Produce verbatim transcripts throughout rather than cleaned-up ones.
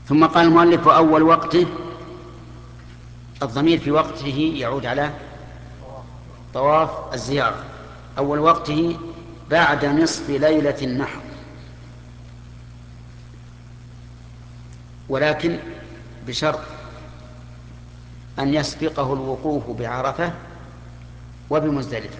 ثم قال المؤلف وأول وقته، الضمير في وقته يعود على طواف الزيارة. أول وقته بعد نصف ليلة النحر، ولكن بشرط أن يسبقه الوقوف بعرفة وبمزدلفة.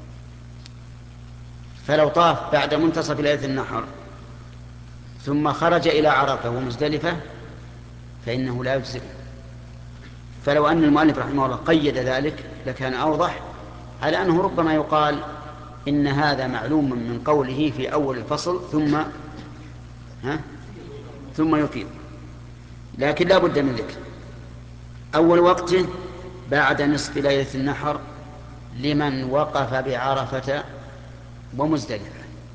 فلو طاف بعد منتصف ليلة النحر ثم خرج إلى عرفة ومزدلفة فإنه لا يجزئ. فلو أن المؤلف رحمه الله قيد ذلك لكان أوضح، على أنه ربما يقال إن هذا معلوم من قوله في أول الفصل ثم ها ثم يفيض، لكن لا بد من ذكر. أول وقته بعد نصف ليلة النحر لمن وقف بعرفة ومزدلفة،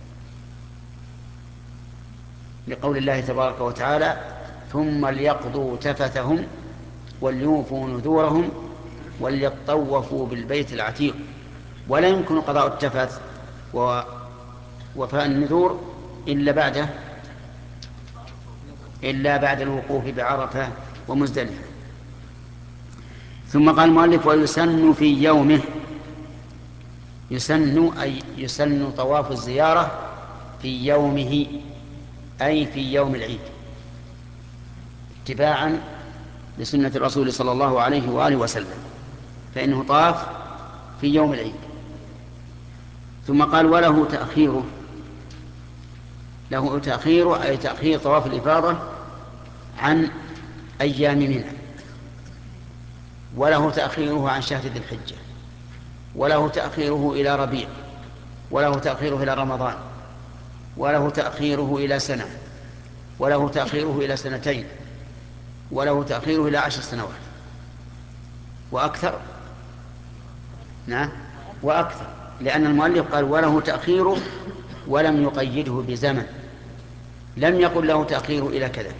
لقول الله تبارك وتعالى ثم ليقضوا تفثهم وليوفوا نذورهم وليطوفوا بالبيت العتيق. ولا يمكن قضاء التفث ووفاء النذور إلا بعد إلا بعد الوقوف بعرفة ومزدلفة. ثم قال المؤلف ويسن في يومه، يسن أي يسن طواف الزيارة في يومه أي في يوم العيد، اتباعا لسنة الرسول صلى الله عليه وآله وسلم، فإنه طاف في يوم العيد. ثم قال وله تأخيره، له تأخيره أي تأخير طواف الإفاضة عن أيام منى، وله تأخيره عن شهر ذي الحجة، وله تأخيره إلى ربيع، وله تأخيره إلى رمضان، وله تأخيره إلى سنة، وله تأخيره إلى سنتين، وله تأخيره إلى عشر سنوات وأكثر. نعم وأكثر، لأن المؤلف قال وله تأخيره ولم يقيده بزمن، لم يقل له تأخيره إلى كذا،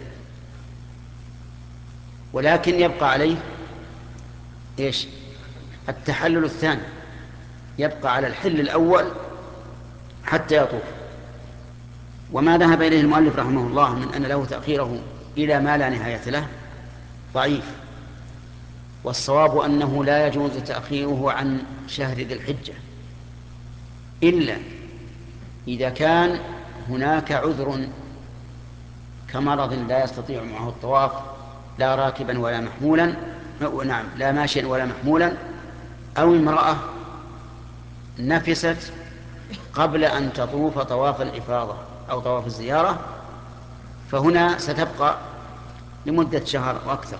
ولكن يبقى عليه إيش؟ التحلل الثاني، يبقى على الحل الأول حتى يطوف. وما ذهب إليه المؤلف رحمه الله من أن له تأخيره إلى ما لا نهاية له ضعيف، والصواب أنه لا يجوز تأخيره عن شهر ذي الحجة إلا إذا كان هناك عذر كمرض لا يستطيع معه الطواف، لا راكبا ولا محمولا، نعم لا ماشيا ولا محمولا، أو امرأة نفست قبل أن تطوف طواف الإفاضة أو طواف الزيارة، فهنا ستبقى لمدة شهر وأكثر.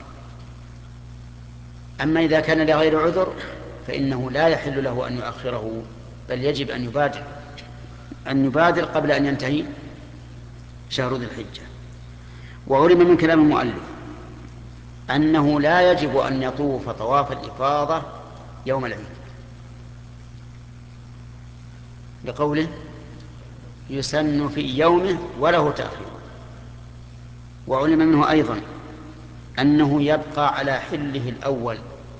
أما إذا كان لغير عذر فإنه لا يحل له أن يؤخره، بل يجب أن يبادر أن يبادر قبل أن ينتهي شهر ذي الحجة. وعلم من كلام المؤلف أنه لا يجب أن يطوف طواف الإفاضة يوم العيد، لقوله يسن في يومه وله تأخير. وعلم منه أيضا أنه يبقى على حله الأول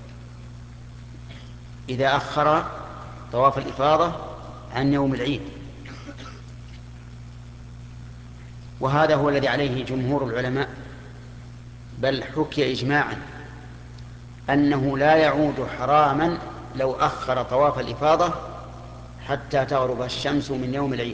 إذا أخر طواف الإفاضة عن يوم العيد، وهذا هو الذي عليه جمهور العلماء، بل حكي إجماعا أنه لا يعود حراما لو أخر طواف الإفاضة حتى تغرب الشمس من يوم العيد.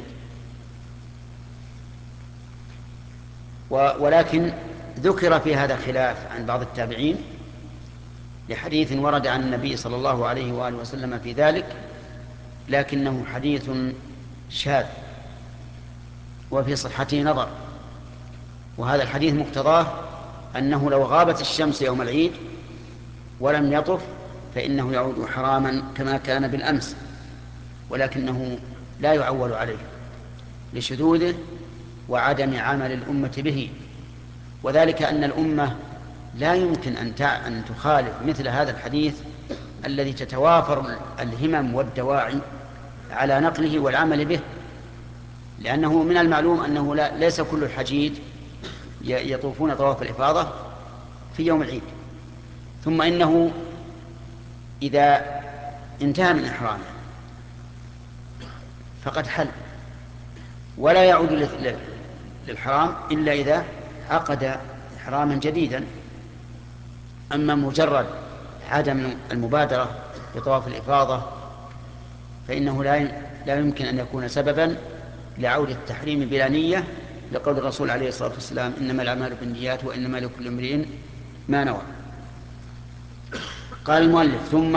ولكن ذكر في هذا خلاف عن بعض التابعين لحديث ورد عن النبي صلى الله عليه وآله وسلم في ذلك، لكنه حديث شاذ وفي صحته نظر. وهذا الحديث مقتضاه أنه لو غابت الشمس يوم العيد ولم يطف فإنه يعود حراما كما كان بالأمس، ولكنه لا يعول عليه لشذوذه وعدم عمل الأمة به. وذلك أن الأمة لا يمكن أن تخالف مثل هذا الحديث الذي تتوافر الهمم والدواعي على نقله والعمل به، لأنه من المعلوم أنه لا ليس كل الحجيج يطوفون طواف الإفاضة في يوم العيد. ثم إنه إذا انتهى من إحرامه فقد حل، ولا يعود للحرام إلا إذا عقد إحراما جديدا. أما مجرد عدم المبادرة بطواف الإفاضة فإنه لا يمكن أن يكون سببا لعودة التحريم بلا نية، لقول الرسول عليه الصلاة والسلام: إنما الأعمال بالنيات وإنما لكل امرئ ما نوى. قال المؤلف: ثم